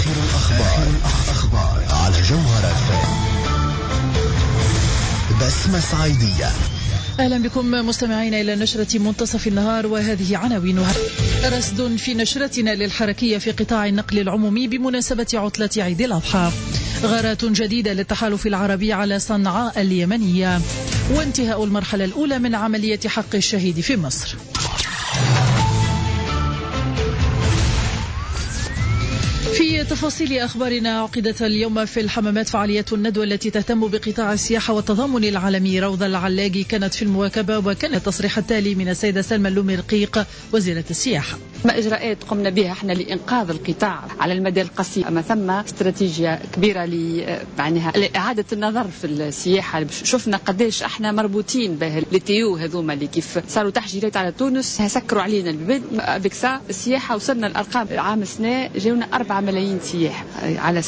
الأخبار على جوهر بسمة صعيدية. أهلا بكم مستمعين إلى نشرة منتصف النهار، وهذه عناوينها. رصد في نشرتنا للحركية في قطاع النقل العمومي بمناسبة عطلة عيد الأضحى. غارات جديدة للتحالف العربي على صنعاء اليمنية. وانتهاء المرحلة الأولى من عملية حق الشهيد في مصر. في تفاصيل أخبارنا، عقدت اليوم في الحمامات فعالية الندوة التي تهتم بقطاع السياحة والتضامن العالمي. روضة العلاقي كانت في المواكبة، وكان التصريح التالي من السيدة سلمى اللومي رقيق وزيرة السياحة. ما إجراءات قمنا بها احنا لإنقاذ القطاع على المدى القصير، أما ثم استراتيجية كبيرة لإعادة النظر في السياحة. شفنا قديش احنا مربوطين به التيو هذوما اللي كيف صاروا تحجيرات على تونس سكروا علينا البلاد. بكسا السياحة وصلنا الأرقام عام سنة جاونا 4 ملايين سياح على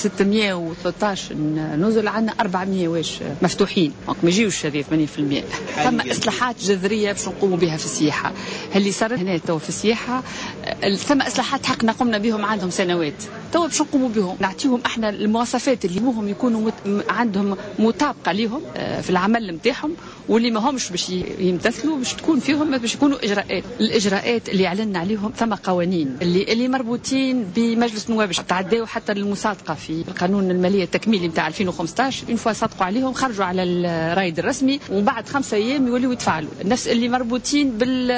613 نزل، عنا 400 واش مفتوحين، ما يجيوش هذه 80%. ثم إصلاحات جذرية باش نقوموا بها في السياحة. اللي صار هنا تو في السياحة ثم إصلاحات حقنا قمنا بهم عندهم سنوات، تو باش نقوموا بهم، نعطيهم احنا المواصفات اللي هم يكونوا عندهم مطابقة لهم في العمل نتاعهم، واللي ما همش باش يمتثلوا باش تكون فيهم باش يكونوا الإجراءات اللي اعلنا عليهم. ثم قوانين اللي مربوطين بمجلس النواب تعداوا حتى المصادقة في القانون المالية التكميلي نتاع 2015. إن فوا صادقوا عليهم خرجوا على الرايد الرسمي، وبعد 5 أيام يوليوا يتفعلوا. النفس اللي مربوطين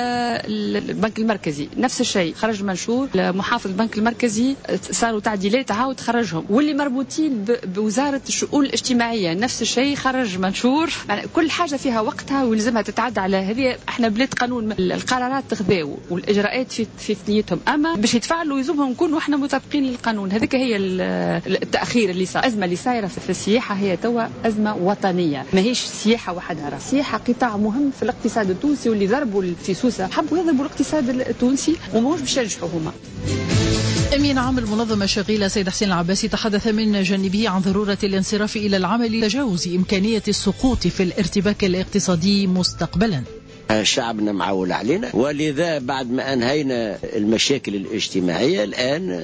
بالبنك المركزي نفس الشيء، خرج منشور محافظ البنك المركزي صاروا تعديلات عاود خرجهم. واللي مربوطين بوزارة الشؤون الاجتماعية نفس الشيء، خرج منشور. يعني كل حاجة فيها وقتها ويلزمها تتعدى على هذه. احنا بلاد قانون، القرارات تخذاو والإجراءات في ثنيتهم، أما باش يتفعلوا يلزمهم نكونوا احنا مطابقين للقانون. هذيك هي التأخير اللي صار. الأزمة اللي صايرة في السياحة هي توا أزمة وطنية، ما هيش سياحة وحدها. السياحة قطاع مهم في الاقتصاد التونسي، واللي ضربوا في سوسة حبوا يضربوا الاقتصاد التونسي وماهوش باش ينجحوا هما. أمين عام المنظمة الشغيلة سيد حسين العباسي تحدث من جانبه عن ضرورة الانصراف إلى العمل لتجاوز إمكانية السقوط في الارتباك الاقتصادي مستقبلا. شعبنا معول علينا، ولذا بعد ما أنهينا المشاكل الاجتماعية الآن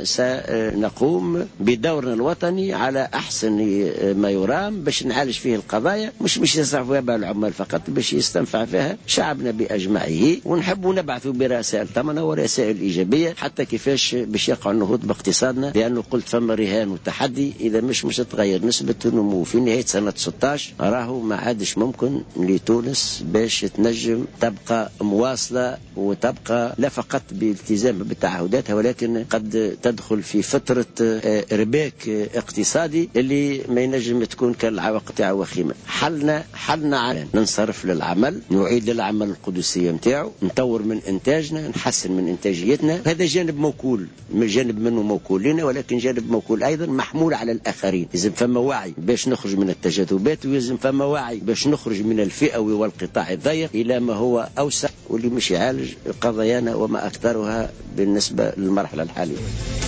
سنقوم بدورنا الوطني على أحسن ما يرام باش نعالج فيه القضايا، مش يستنفع فيها العمال فقط، باش يستنفع فيها شعبنا بأجمعه. ونحب نبعث برسائل طمنة ورسائل إيجابية حتى كيفاش باش يقع النهوض باقتصادنا، لأنه قلت فما رهان وتحدي إذا مش تتغير نسبة النمو في نهاية سنة 16 راهو ما عادش ممكن لتونس باش تنجم تبقى مواصلة وتبقى لا فقط بالالتزام بالتعهداتها، ولكن قد تدخل في فترة رباك اقتصادي اللي ما ينجم تكون كالعواقب تاعه وخيمة. حلنا على ننصرف للعمل، نعيد للعمل القدسية متاعه، نطور من إنتاجنا، نحسن من إنتاجيتنا. هذا جانب موكول، جانب منه موكول لنا، ولكن جانب موكول أيضا محمول على الآخرين. لازم فما وعي باش نخرج من التجاذبات، ولازم فما وعي باش نخرج من الفئوي والقطاع الضيق إلى ما هو أوسع واللي مش يعالج قضايانا وما أكثرها بالنسبة للمرحلة الحالية.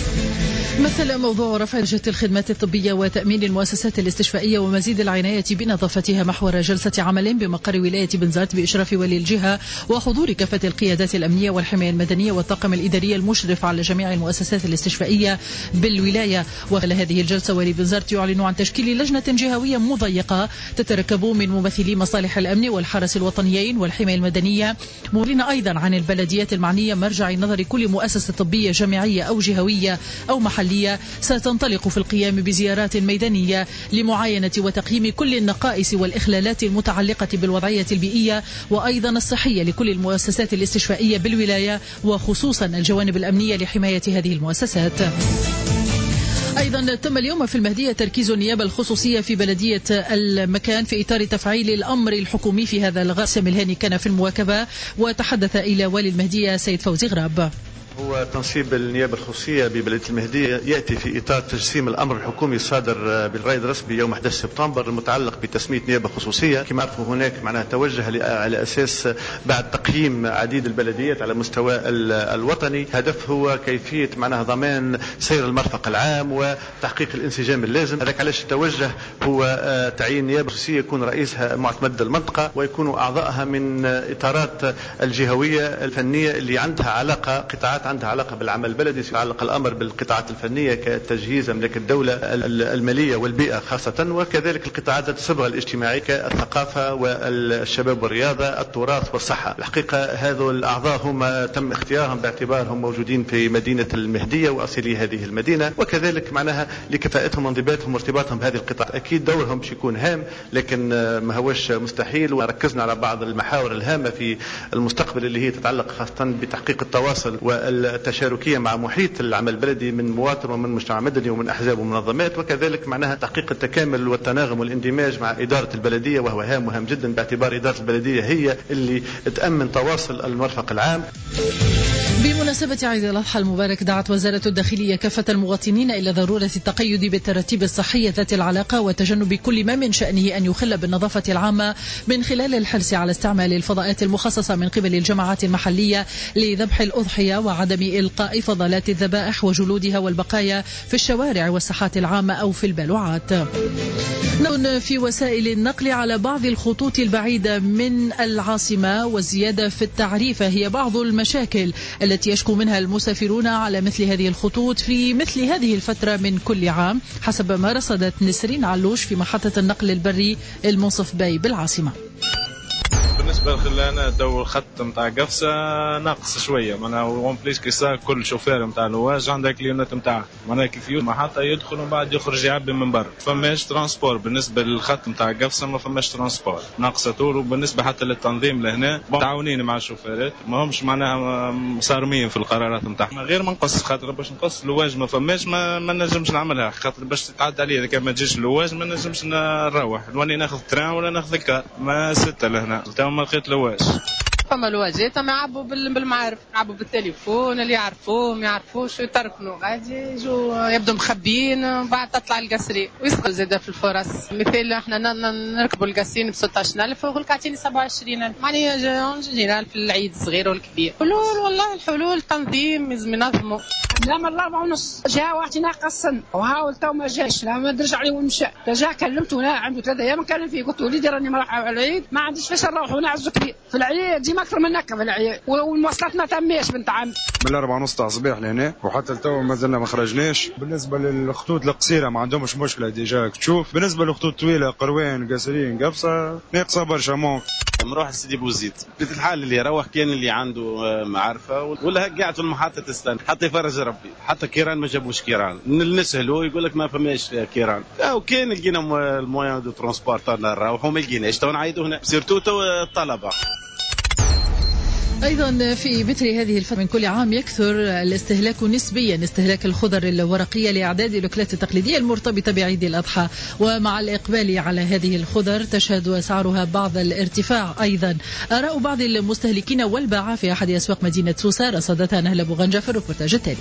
مثل موضوع رفع درجة الخدمات الطبية وتأمين المؤسسات الاستشفائية ومزيد العناية بنظافتها محور جلسة عمل بمقر ولاية بنزرت بإشراف ولي الجهة وحضور كافة القيادات الأمنية والحماية المدنية والطاقم الإداري المشرف على جميع المؤسسات الاستشفائية بالولاية. وخلال هذه الجلسة ولي بنزرت يعلن عن تشكيل لجنة جهوية مضيقة تتركب من ممثلي مصالح الأمن والحرس الوطنيين والحماية المدنية، مولين أيضا عن البلديات المعنية مرجع نظر كل مؤسسة طبية جامعية أو جهوية أو محلية ستنطلق في القيام بزيارات ميدانية لمعاينة وتقييم كل النقائص والإخلالات المتعلقة بالوضعية البيئية وأيضا الصحية لكل المؤسسات الاستشفائية بالولاية، وخصوصا الجوانب الأمنية لحماية هذه المؤسسات. أيضا تم اليوم في المهدية تركيز النيابة الخصوصية في بلدية المكان في إطار تفعيل الأمر الحكومي في هذا الغرب. سامي الهاني كان في المواكبة وتحدث إلى والي المهدية سيد فوزي غراب. هو تنصيب النيابة الخصوصية ببلدية المهدية يأتي في إطار تجسيم الأمر الحكومي الصادر بالرائد الرسمي يوم 11 سبتمبر المتعلق بتسمية نيابة خصوصية. كما عرفوا هناك معناها توجه على أساس بعد تقييم عديد البلديات على مستوى الوطني، هدف هو كيفية معناها ضمان سير المرفق العام وتحقيق الانسجام اللازم. هذاك علاش التوجه هو تعيين نيابة خصوصية يكون رئيسها معتمد المنطقة ويكونوا أعضائها من إطارات الجهوية الفنية اللي عندها علاقة قطاعات عندها علاقة بالعمل البلدي، يتعلق الأمر بالقطاعات الفنية كتجهيز أملاك الدولة المالية والبيئة خاصة، وكذلك القطاعات ذات الصبغة الاجتماعية كالثقافة والشباب والرياضة التراث والصحة. الحقيقة هذو الأعضاء هم تم اختيارهم باعتبارهم موجودين في مدينة المهدية وأصيلي هذه المدينة، وكذلك معناها لكفاءتهم وانضباطهم وارتباطهم بهذه القطاعات. أكيد دورهم بيكون هام، لكن ما هوش مستحيل، وركزنا على بعض المحاور الهامة في المستقبل اللي هي تتعلق خاصة بتحقيق التواصل والتشاركية مع محيط العمل البلدي من مواطن ومن مجتمع مدني ومن أحزاب ومنظمات، وكذلك معناها تحقيق التكامل والتناغم والاندماج مع إدارة البلدية، وهو هام وهام جدا باعتبار إدارة البلدية هي اللي تأمن تواصل المرفق العام. بمناسبة عيد الأضحى المبارك، دعت وزارة الداخلية كافة المواطنين إلى ضرورة التقيد بالتراتيب الصحية ذات العلاقة وتجنب كل ما من شأنه أن يخل بالنظافة العامة، من خلال الحرص على استعمال الفضاءات المخصصة من قبل الجماعات المحلية لذبح الأضحية، وعدم إلقاء فضلات الذبائح وجلودها والبقايا في الشوارع والساحات العامة أو في البالوعات. في وسائل النقل على بعض الخطوط البعيدة من العاصمة، والزيادة في التعريفة هي بعض المشاكل التي يشكو منها المسافرون على مثل هذه الخطوط في مثل هذه الفترة من كل عام، حسب ما رصدت نسرين علوش في محطة النقل البري المنصف باي بالعاصمة. بالنسبة لنا دو الخط متاع قفصة ناقص شوية، معناها وون بليس كيسا كل شوفير متاع لواج عنده كليونات متاعه، معناها كيف محطة يدخل ومن بعد يخرج يعبي من برا. فماش ترانسبور بالنسبة للخط متاع قفصة، ما فماش ترانسبور، ناقصة طول. وبالنسبة حتى للتنظيم لهنا متعاونين مع الشوفيرات، ما همش معناها صارمين في القرارات متاعهم، غير ما نقص خاطر باش نقص لواج ما فماش ما نجمش نعملها، خاطر باش تتعدى عليا إذا كان ما تجيش لواج ما نجمش نروح، نولي ناخذ تران ولا ناخذ الكار، ما ستة لهنا ما لقيت لواج. فما لواجات ما يعبوا بالمعارف، يعبوا بالتليفون، اللي يعرفوه ما يعرفوش يتركنوا غادي يجوا يبدو مخبيين، بعد تطلع القصري ويسقط زاده في الفرص. مثال احنا نركبوا القاسين ب 16,000 ويقول لك اعطيني 27,000، معناها جينا في العيد الصغير والكبير. حلول والله الحلول تنظيم لازم ينظموا. لا من 4:30 جا واعطينا قصن وهاول تو ما جاش، لا ما درج عليه ومشى. جا كلمته هنا عنده 3 أيام كان فيه، قلت وليدي راني رايح على العيد ما عنديش فاش نروح ونعزو كبير في العيد، ديما اكثر من هكا في العيد، والمواصلات ما تماش بنت عمي. من 4:30 تاع الصباح لهنا وحتى تو ما زلنا ما خرجناش. بالنسبه للخطوط القصيره ما عندهمش مشكله ديجا تشوف، بالنسبه للخطوط الطويله قروان قاسرين قفصه ناقصه برشا. ممكن نروح لسيدي بوزيد بيت الحال اللي يروح كان اللي عنده معرفه ولا قاعد في المحطه تستنى حتى يفرج ربي، حتى كيران ما جابوش كيران، نسهلوا يقول لك ما فماش كيران، او كان لقينا الموان دو ترونسبور تاعنا نروحوا ما لقيناش، تو نعيطوا هنا سيرتو تو الطلبه. أيضا في مثل هذه الفترة من كل عام يكثر الاستهلاك نسبيا، استهلاك الخضر الورقية لإعداد الأكلات التقليدية المرتبطة بعيد الأضحى، ومع الإقبال على هذه الخضر تشهد أسعارها بعض الارتفاع. أيضا آراء بعض المستهلكين والباعة في أحد أسواق مدينة سوسة رصدتها نهلة بوغنجة في الريبورتاج التالي.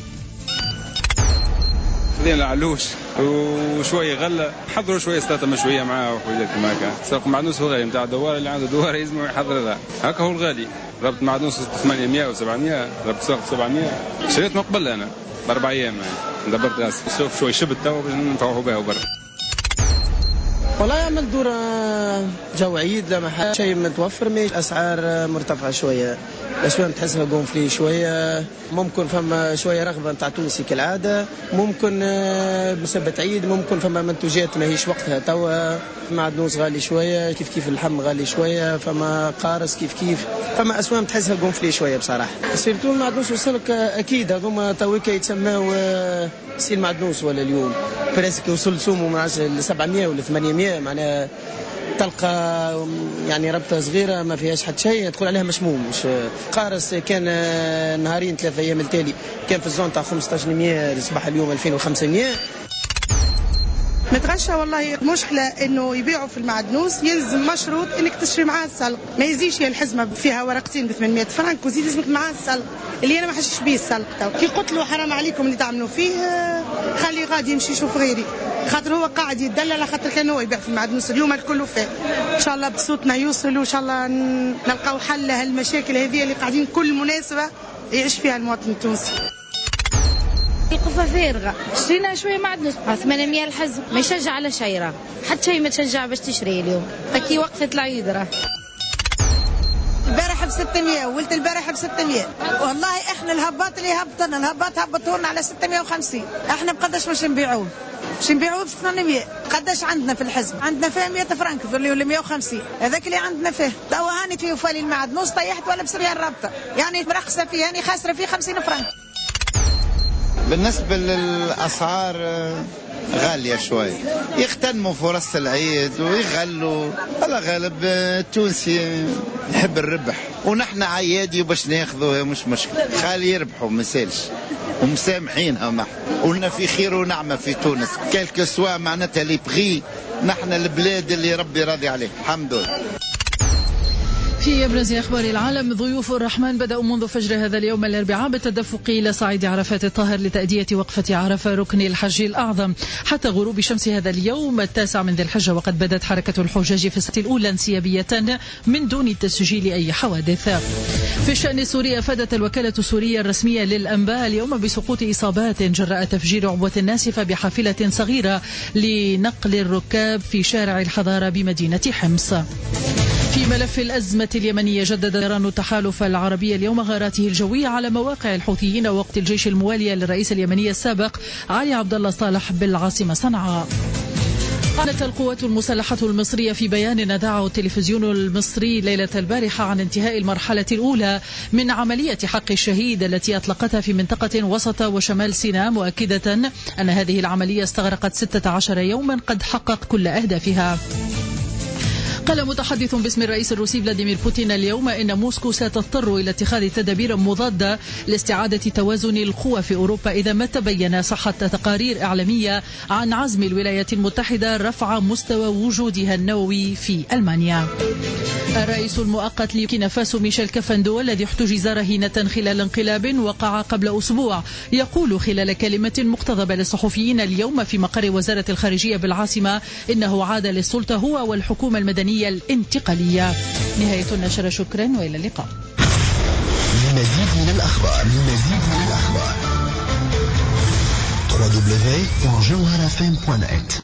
خذينا علوش وشويه غله، حضروا شويه سلطه مشويه معاه وحويجات كما هكا. سوق معدنوس هو غالي نتاع الدوار، اللي عنده دوار يلزم يحضرها، هكا هو الغالي. ربط معدنوس 800 و700، ربط سوق 700، شريت من قبل انا ب4 ايام يعني دبرت راسي. السوق شوي شبت تو باش نفوحوا بها برا. والله يعمل دور جو عيد لما شيء متوفر، مش اسعار مرتفعه شويه، شويه تحسها قونفلي شويه، ممكن فما شويه رغبه نتاع تونسي كالعاده، ممكن بسبة عيد، ممكن فما منتوجات ما هيش وقتها توا، معدنوس غالي شويه، كيف اللحم غالي شويه، فما قارص كيف فما اسواق تحسها قونفلي شويه بصراحه. سيرتو المعدنوس والسلك اكيد هذوما تويكا يتسموا سيل معدنوس، ولا اليوم بريسك وصل سومو من 700 ولا 800، معناها تلقى يعني ربطة صغيرة ما فيهاش حتى شيء تقول عليها مشموم. مش قارص كان نهارين 3 أيام التالي كان في الزون تاع 1500، صباح اليوم 2500. متغشى والله مشكلة انه يبيعوا في المعدنوس، يلزم مشروط انك تشتري معاه السلق، ما يزيش هي الحزمة فيها ورقتين ب 800 فرنك وزيد لازمك معاه السلق اللي انا ما حشش بيه السلق. كي قلت له حرام عليكم اللي تعملوا فيه، خلي غادي يمشي يشوف غيري، خاطر هو قاعد يدلل، خاطر كان هو يبيع في المعدنوس اليوم الكل فيه. ان شاء الله بصوتنا يوصل، وان شاء الله نلقاو حل لهالمشاكل هذه اللي قاعدين كل مناسبة يعيش فيها المواطن التونسي. القفة فارغة، اشترينا شوية معدنوس 800 الحزم، ما يشجع على شيء، راه حتى شيء ما تشجع باش تشري اليوم، فكي وقفت العيد راه. البارح ب600 وولت البارح ب600. والله احنا الهبات اللي هبطونا على 650. احنا بقداش مش نبيعوه؟ مش نبيعوه ب 800. قداش عندنا في الحزب؟ عندنا فيه 100 فرنك ولا 150. هذاك اللي عندنا فيه توا هاني فيه فالي المعدنوس طيحت ولا بسرية الرابطة، يعني مرخصة فيه، يعني خاسرة فيه 50 فرنك. بالنسبة للأسعار غالية شوي، يختنموا فرص العيد ويغلوا. على غالب التونسي يحب الربح، ونحن عيادي وباش ناخذوا مش مشكلة، خالي يربحوا مسالش ومسامحينها معه. ولنا في خير ونعمة في تونس كالك سوا معناتها لي بغي، نحن البلاد اللي ربي راضي عليه الحمد لله. في أبرز أخبار العالم، ضيوف الرحمن بدأوا منذ فجر هذا اليوم الأربعاء بالتدفق إلى صعيد عرفات الطاهر لتأدية وقفة عرفة ركن الحج الأعظم حتى غروب شمس هذا اليوم 9 من ذي الحجة، وقد بدأت حركة الحجاج في الساعة الأولى انسيابية من دون تسجيل أي حوادث. في الشأن السوري، أفادت الوكالة السورية الرسمية للأنباء اليوم بسقوط إصابات جراء تفجير عبوة ناسفة بحافلة صغيرة لنقل الركاب في شارع الحضارة بمدينة حمص. في ملف الأزمة اليمنية، جدد طيران التحالف العربي اليوم غاراته الجوية على مواقع الحوثيين وقت الجيش الموالية للرئيس اليمني السابق علي عبد الله صالح بالعاصمة صنعاء. قالت القوات المسلحة المصرية في بيان دعا التلفزيون المصري ليلة البارحة عن انتهاء المرحلة الأولى من عملية حق الشهيد التي أطلقتها في منطقة وسط وشمال سيناء، مؤكدة أن هذه العملية استغرقت 16 يوما قد حقق كل أهدافها. قال متحدث باسم الرئيس الروسي فلاديمير بوتين اليوم إن موسكو ستضطر إلى اتخاذ تدابير مضادة لاستعادة توازن القوى في أوروبا إذا ما تبين صحة تقارير إعلامية عن عزم الولايات المتحدة رفع مستوى وجودها النووي في ألمانيا. الرئيس المؤقت لبوركينا فاسو ميشيل كافاندو الذي احتجز رهينة خلال انقلاب وقع قبل أسبوع يقول خلال كلمة مقتضبة للصحفيين اليوم في مقر وزارة الخارجية بالعاصمة إنه عاد للسلطة هو والحكومة المدنية الانتقالية. نهاية النشرة، شكرا وإلى اللقاء. لمزيد من الأخبار www.jawharafm.net